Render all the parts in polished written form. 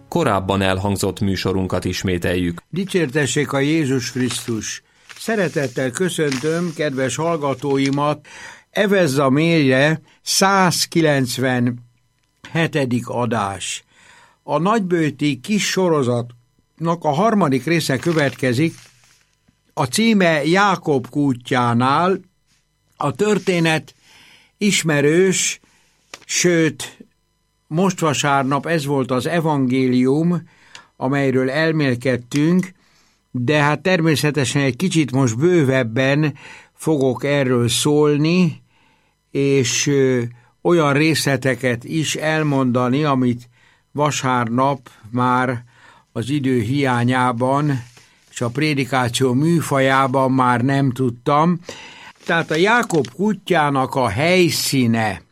korábban elhangzott műsorunkat ismételjük. Dicsértessék a Jézus Krisztus! Szeretettel köszöntöm kedves hallgatóimat Evezza Mérje 197. adás. A nagybőti kis sorozatnak a harmadik része következik, a címe Jákob kútjánál. A történet ismerős, sőt, most vasárnap ez volt az evangélium, amelyről elmélkedtünk, de hát természetesen egy kicsit most bővebben fogok erről szólni, és olyan részleteket is elmondani, amit vasárnap már az idő hiányában és a prédikáció műfajában már nem tudtam. Tehát a Jákob kútjának a helyszíne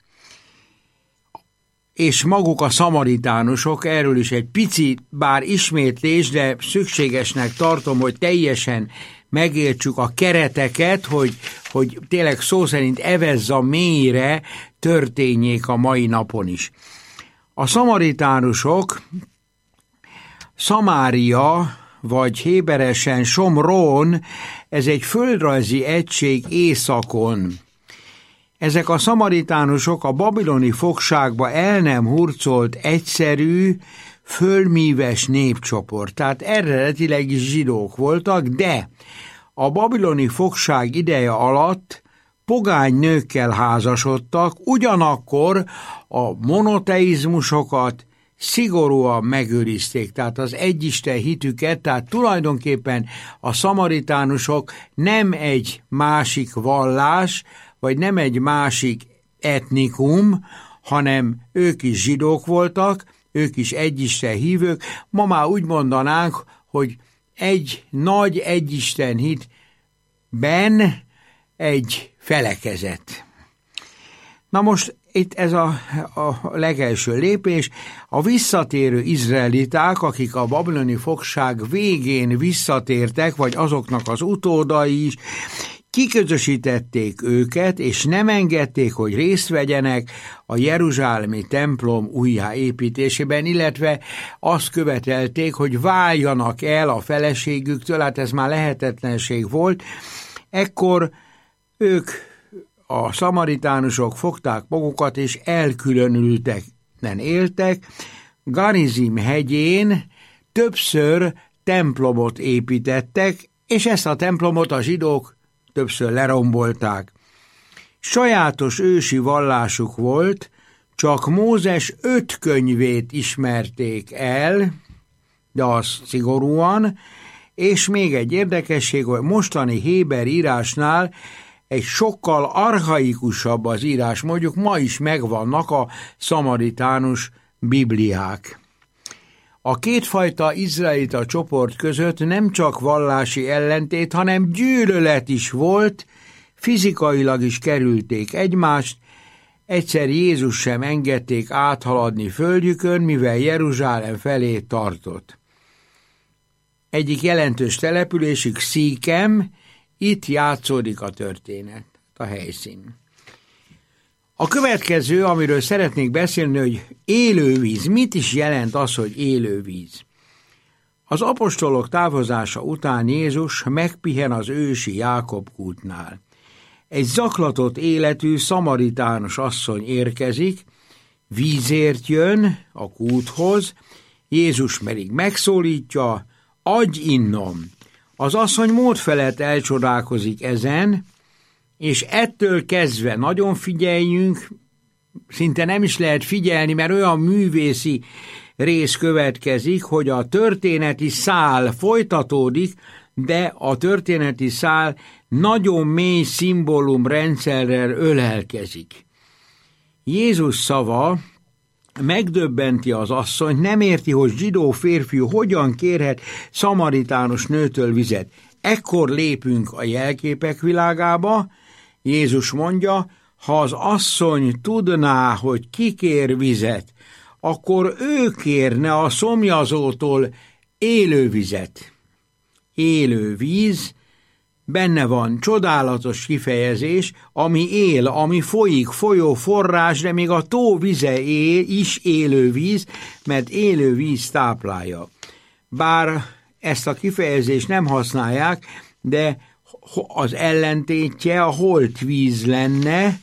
és maguk a szamaritánusok, erről is egy pici, bár ismétlés, de szükségesnek tartom, hogy teljesen megértsük a kereteket, hogy tényleg szó szerint Evezza mélyre történjék a mai napon is. A szamaritánusok Szamária, vagy héberesen Somrón, ez egy földrajzi egység északon. Ezek a szamaritánusok a babiloni fogságba el nem hurcolt egyszerű, fölmíves népcsoport, tehát eredetileg is zsidók voltak, de a babiloni fogság ideje alatt pogány nőkkel házasodtak, ugyanakkor a monoteizmusokat szigorúan megőrizték, tehát az egyisten hitüket, tehát tulajdonképpen a szamaritánusok nem egy másik vallás, vagy nem egy másik etnikum, hanem ők is zsidók voltak, ők is egyisten hívők. Ma már úgy mondanánk, hogy egy nagy egyisten hitben egy felekezet. Na most itt ez a legelső lépés. A visszatérő izraeliták, akik a babiloni fogság végén visszatértek, vagy azoknak az utódai is, kiközösítették őket, és nem engedték, hogy részt vegyenek a jeruzsálemi templom újjáépítésében, illetve azt követelték, hogy váljanak el a feleségüktől, hát ez már lehetetlenség volt. Ekkor ők, a szamaritánusok fogták magukat, és elkülönülten éltek. Garizim hegyén többször templomot építettek, és ezt a templomot a zsidók többször lerombolták. Sajátos ősi vallásuk volt, csak Mózes 5 könyvét ismerték el, de az szigorúan, és még egy érdekesség, hogy mostani héber írásnál egy sokkal archaikusabb az írás, mondjuk ma is megvannak a szamaritánus bibliák. A kétfajta izraelita csoport között nem csak vallási ellentét, hanem gyűlölet is volt, fizikailag is kerülték egymást, egyszer Jézus sem engedték áthaladni földjükön, mivel Jeruzsálem felé tartott. Egyik jelentős településük Szíkem, itt játszódik a történet, a helyszín. A következő, amiről szeretnék beszélni, hogy élővíz. Mit is jelent az, hogy élővíz? Az apostolok távozása után Jézus megpihen az ősi Jákob kútnál. Egy zaklatott életű szamaritánus asszony érkezik, vízért jön a kúthoz, Jézus pedig megszólítja, adj innom. Az asszony mód felett elcsodálkozik ezen, és ettől kezdve nagyon figyeljünk, szinte nem is lehet figyelni, mert olyan művészi rész következik, hogy a történeti szál folytatódik, de a történeti szál nagyon mély szimbólumrendszerrel ölelkezik. Jézus szava megdöbbenti az asszonyt, nem érti, hogy zsidó férfiú hogyan kérhet szamaritánus nőtől vizet. Ekkor lépünk a jelképek világába. Jézus mondja, ha az asszony tudná, hogy ki kér vizet, akkor ő kérne a szomjazótól élő vizet. Élő víz, benne van csodálatos kifejezés, ami él, ami folyik, folyó, forrás, de még a tó vize is élő víz, mert élő víz táplálja. Bár ezt a kifejezést nem használják, de az ellentétje a holtvíz lenne,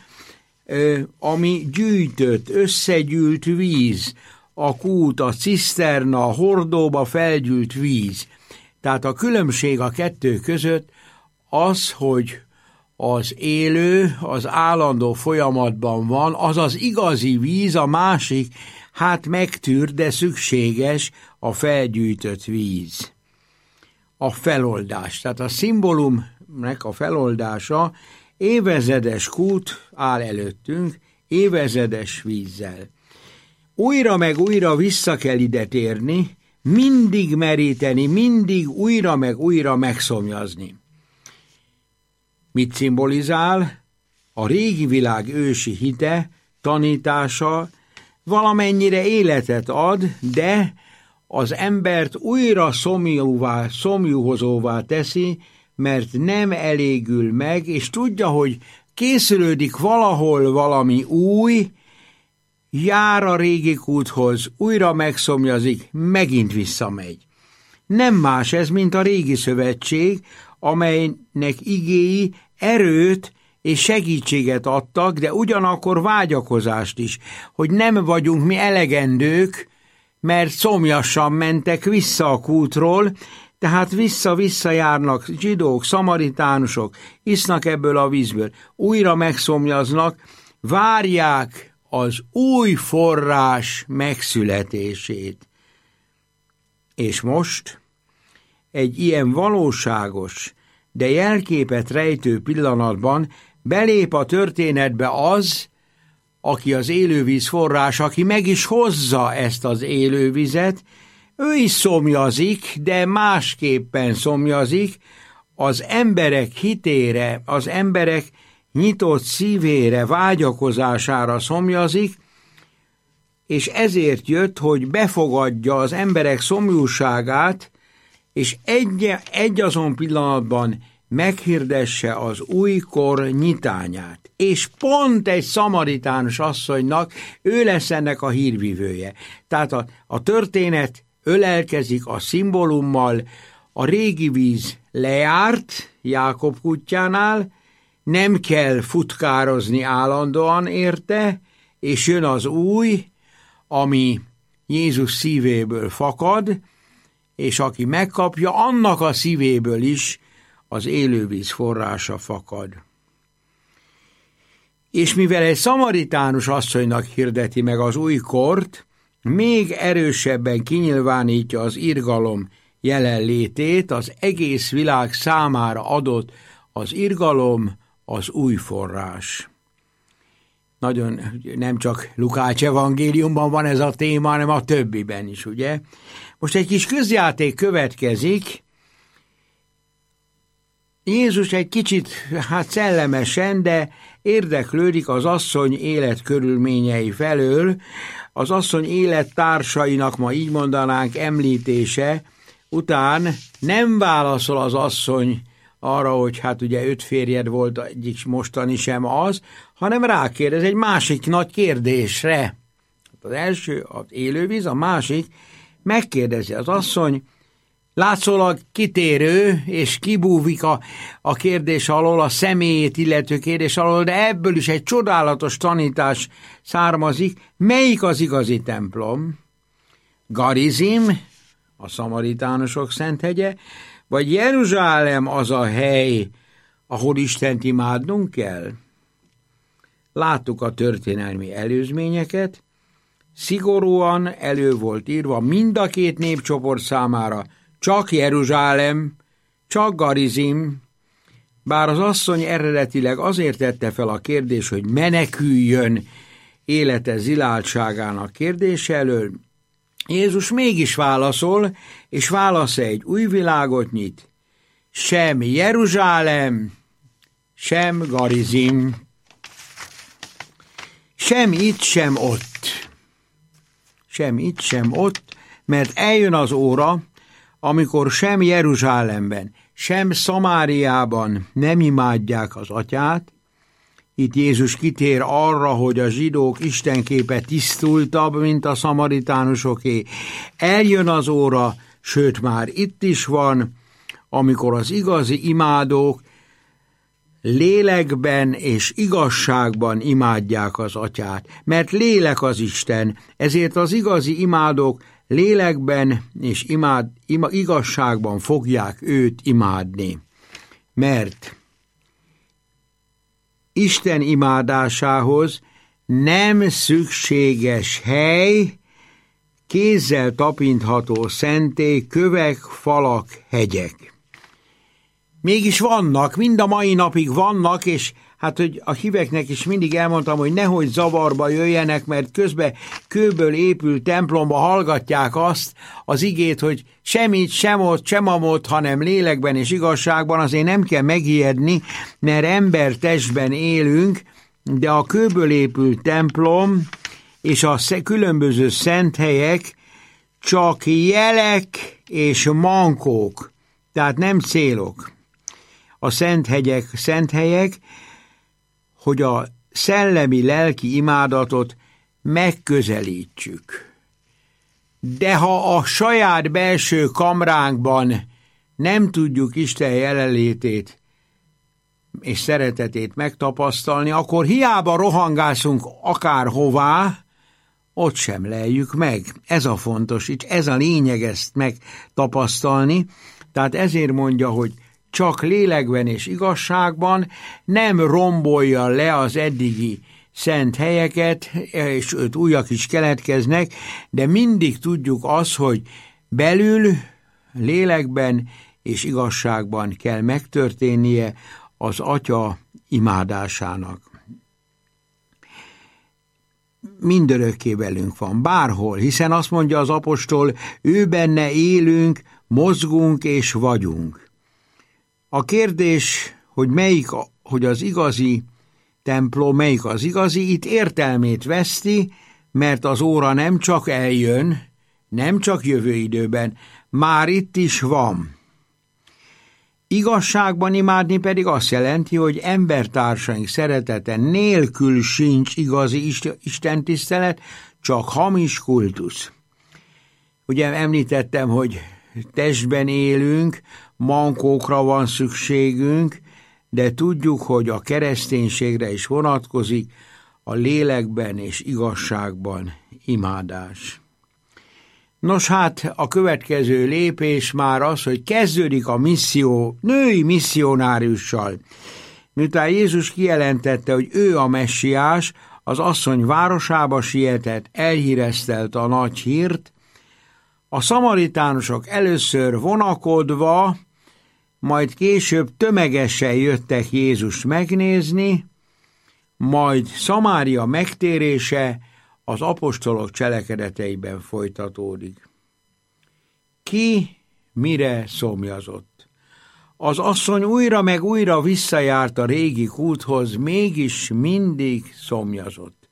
ami gyűjtött, összegyűlt víz, a kút, a ciszterna, a hordóba felgyűlt víz. Tehát a különbség a kettő között az, hogy az élő, az állandó folyamatban van, az az igazi víz, a másik, hát megtűr, de szükséges a felgyűjtött víz. A feloldás, tehát a szimbólumnak a feloldása, évezredes kút áll előttünk, évezredes vízzel. Újra meg újra vissza kell ide térni, mindig meríteni, mindig újra meg újra megszomjazni. Mit szimbolizál? A régi világ ősi hite, tanítása valamennyire életet ad, de az embert újra szomjúhozóvá teszi, mert nem elégül meg, és tudja, hogy készülődik valahol valami új, jár a régi kúthoz, újra megszomjazik, megint visszamegy. Nem más ez, mint a régi szövetség, amelynek igéi erőt és segítséget adtak, de ugyanakkor vágyakozást is, hogy nem vagyunk mi elegendők, mert szomjasan mentek vissza a kútról, tehát vissza-vissza járnak zsidók, szamaritánusok, isznak ebből a vízből, újra megszomjaznak, várják az új forrás megszületését. És most egy ilyen valóságos, de jelképet rejtő pillanatban belép a történetbe az, aki az élővíz forrás, aki meg is hozza ezt az élővizet, ő is szomjazik, de másképpen szomjazik, az emberek hitére, az emberek nyitott szívére, vágyakozására szomjazik, és ezért jött, hogy befogadja az emberek szomjúságát, és egy azon pillanatban meghirdesse az újkor nyitányát. És pont egy szamaritánus asszonynak ő lesz ennek a hírvivője. Tehát a történet ölelkezik a szimbólummal, a régi víz lejárt Jákob kútjánál, nem kell futkározni állandóan érte, és jön az új, ami Jézus szívéből fakad, és aki megkapja, annak a szívéből is az élővíz forrása fakad. És mivel egy szamaritánus asszonynak hirdeti meg az újkort, még erősebben kinyilvánítja az irgalom jelenlétét, az egész világ számára adott az irgalom, az új forrás. Nagyon nem csak Lukács evangéliumban van ez a téma, hanem a többiben is, ugye? Most egy kis közjáték következik. Jézus egy kicsit, szellemesen, de érdeklődik az asszony életkörülményei felől, az asszony élettársainak, ma így mondanánk, említése után nem válaszol az asszony arra, hogy ugye 5 férjed volt, egyik mostani sem az, hanem rákérdez egy másik nagy kérdésre. Az első az élővíz, a másik megkérdezi az asszony, látszólag kitérő, és kibúvik a kérdés alól, a személyét illető kérdés alól, de ebből is egy csodálatos tanítás származik. Melyik az igazi templom? Garizim, a szamaritánusok szenthegye, vagy Jeruzsálem az a hely, ahol Istent imádnunk kell? Láttuk a történelmi előzményeket, szigorúan elő volt írva mind a két népcsoport számára, csak Jeruzsálem, csak Garizim, bár az asszony eredetileg azért tette fel a kérdést, hogy meneküljön élete ziláltságának kérdése elől, Jézus mégis válaszol, és válasza egy új világot nyit. Sem Jeruzsálem, sem Garizim, sem itt, sem ott. Sem itt, sem ott, mert eljön az óra, amikor sem Jeruzsálemben, sem Szamáriában nem imádják az atyát. Itt Jézus kitér arra, hogy a zsidók istenképe tisztultabb, mint a szamaritánusoké. Eljön az óra, sőt már itt is van, amikor az igazi imádók lélekben és igazságban imádják az atyát, mert lélek az Isten, ezért az igazi imádók lélekben és igazságban fogják őt imádni. Mert Isten imádásához nem szükséges hely, kézzel tapintható szentély, kövek, falak, hegyek. Mégis vannak, mind a mai napig vannak, és hát, hogy a híveknek is mindig elmondtam, hogy nehogy zavarba jöjjenek, mert közben kőből épült templomba hallgatják azt az igét, hogy semmit, sem ott, sem amott, hanem lélekben és igazságban. Azért nem kell megijedni, mert embertestben élünk, de a kőből épült templom és a különböző szent helyek csak jelek és mankók, tehát nem célok. A szent helyek, hogy a szellemi-lelki imádatot megközelítsük. De ha a saját belső kamránkban nem tudjuk Isten jelenlétét és szeretetét megtapasztalni, akkor hiába rohangászunk akárhová, ott sem leljük meg. Ez a fontos, így ez a lényeg ezt megtapasztalni. Tehát ezért mondja, hogy csak lélekben és igazságban, nem rombolja le az eddigi szent helyeket, és őt újak is keletkeznek, de mindig tudjuk azt, hogy belül, lélekben és igazságban kell megtörténnie az Atya imádásának. Mindörökké velünk van, bárhol, hiszen azt mondja az apostol, ő benne élünk, mozgunk és vagyunk. A kérdés, hogy hogy az igazi templom, melyik az igazi, itt értelmét veszti, mert az óra nem csak eljön, nem csak jövő időben, már itt is van. Igazságban imádni pedig azt jelenti, hogy embertársaink szeretete nélkül sincs igazi istentisztelet, csak hamis kultusz. Ugye említettem, hogy testben élünk, mankókra van szükségünk, de tudjuk, hogy a kereszténységre is vonatkozik a lélekben és igazságban imádás. Nos hát, a következő lépés már az, hogy kezdődik a misszió női misszionáriussal. Miután Jézus kijelentette, hogy ő a messiás, az asszony városába sietett, elhíreztelte a nagy hírt. A szamaritánusok először vonakodva, majd később tömegesen jöttek Jézust megnézni, majd Szamária megtérése az apostolok cselekedeteiben folytatódik. Ki mire szomjazott? Az asszony újra meg újra visszajárt a régi kúthoz, mégis mindig szomjazott.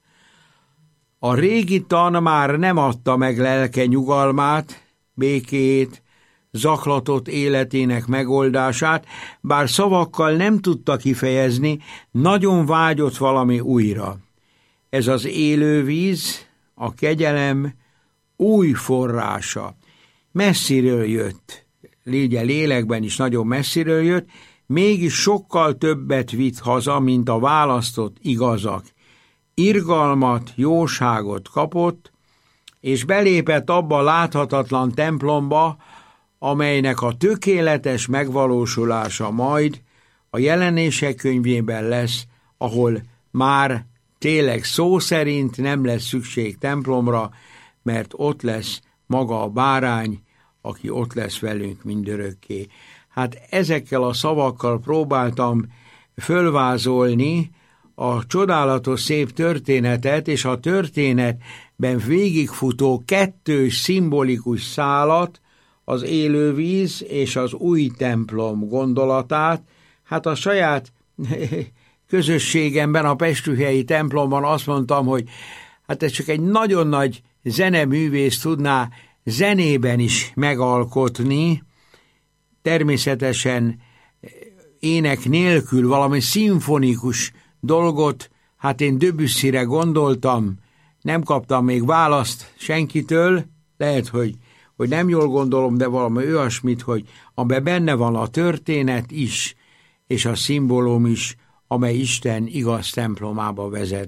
A régi tan már nem adta meg lelke nyugalmát, békét, zaklatott életének megoldását, bár szavakkal nem tudta kifejezni, nagyon vágyott valami újra. Ez az élő víz, a kegyelem új forrása. Messziről jött, lélekben is nagyon messziről jött, mégis sokkal többet vitt haza, mint a választott igazak. Irgalmat, jóságot kapott, és belépett abba a láthatatlan templomba, amelynek a tökéletes megvalósulása majd a Jelenések könyvében lesz, ahol már tényleg szó szerint nem lesz szükség templomra, mert ott lesz maga a bárány, aki ott lesz velünk mindörökké. Hát ezekkel a szavakkal próbáltam fölvázolni a csodálatos szép történetet, és a történetben végigfutó kettős szimbolikus szálat, az élővíz és az új templom gondolatát. Hát a saját közösségemben, a pestühelyi templomban azt mondtam, hogy hát ez csak egy nagyon nagy zeneművész tudná zenében is megalkotni, természetesen ének nélkül valami szimfonikus dolgot, hát én Debussyre gondoltam, nem kaptam még választ senkitől, lehet, hogy nem jól gondolom, de valami olyasmit, hogy abban benne van a történet is, és a szimbólum is, amely Isten igaz templomába vezet.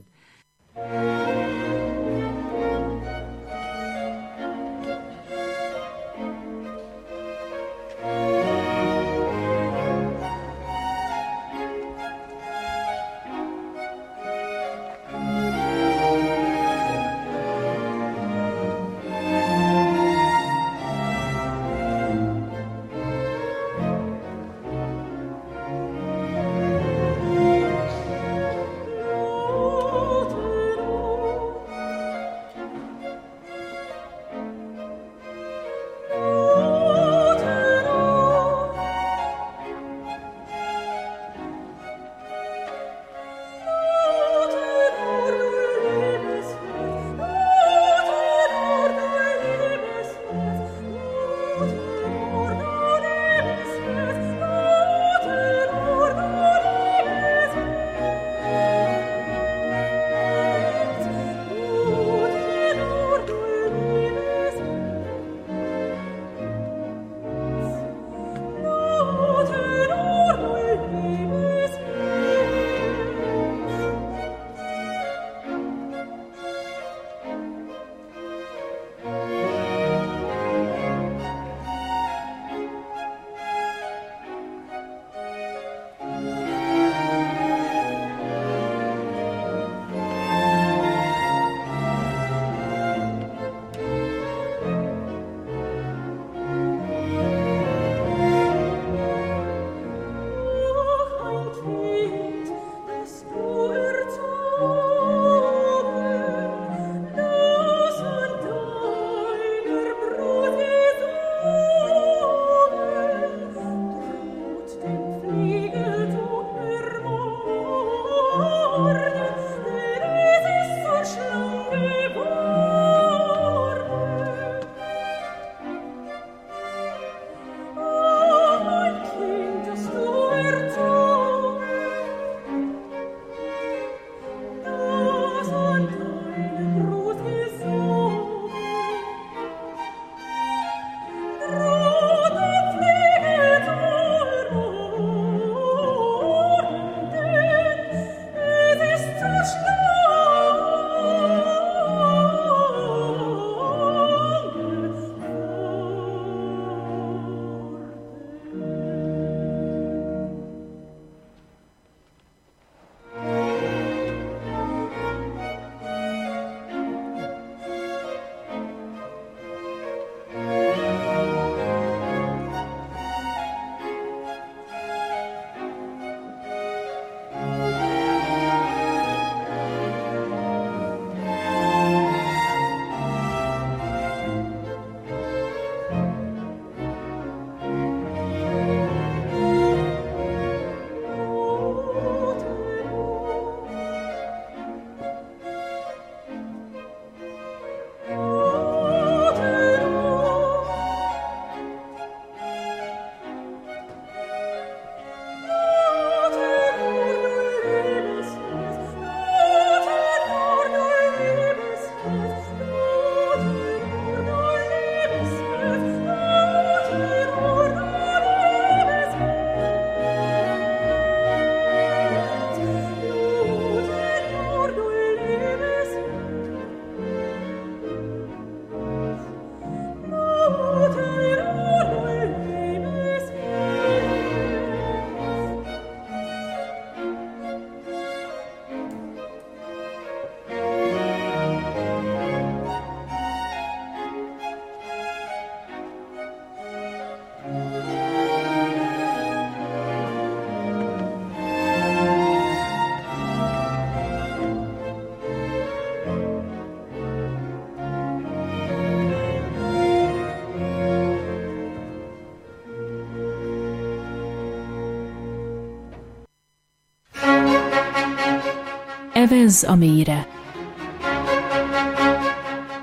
Evez a mélyre.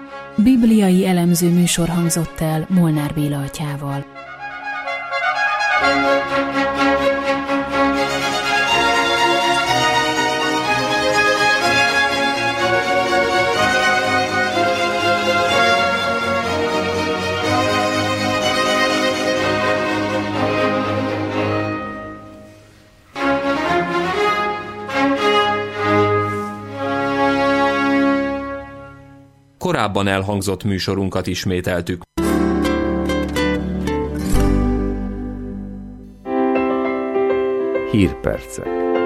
Bibliai elemző műsor hangzott el Molnár Béla atyával. Korábban elhangzott műsorunkat ismételtük. Hírpercek.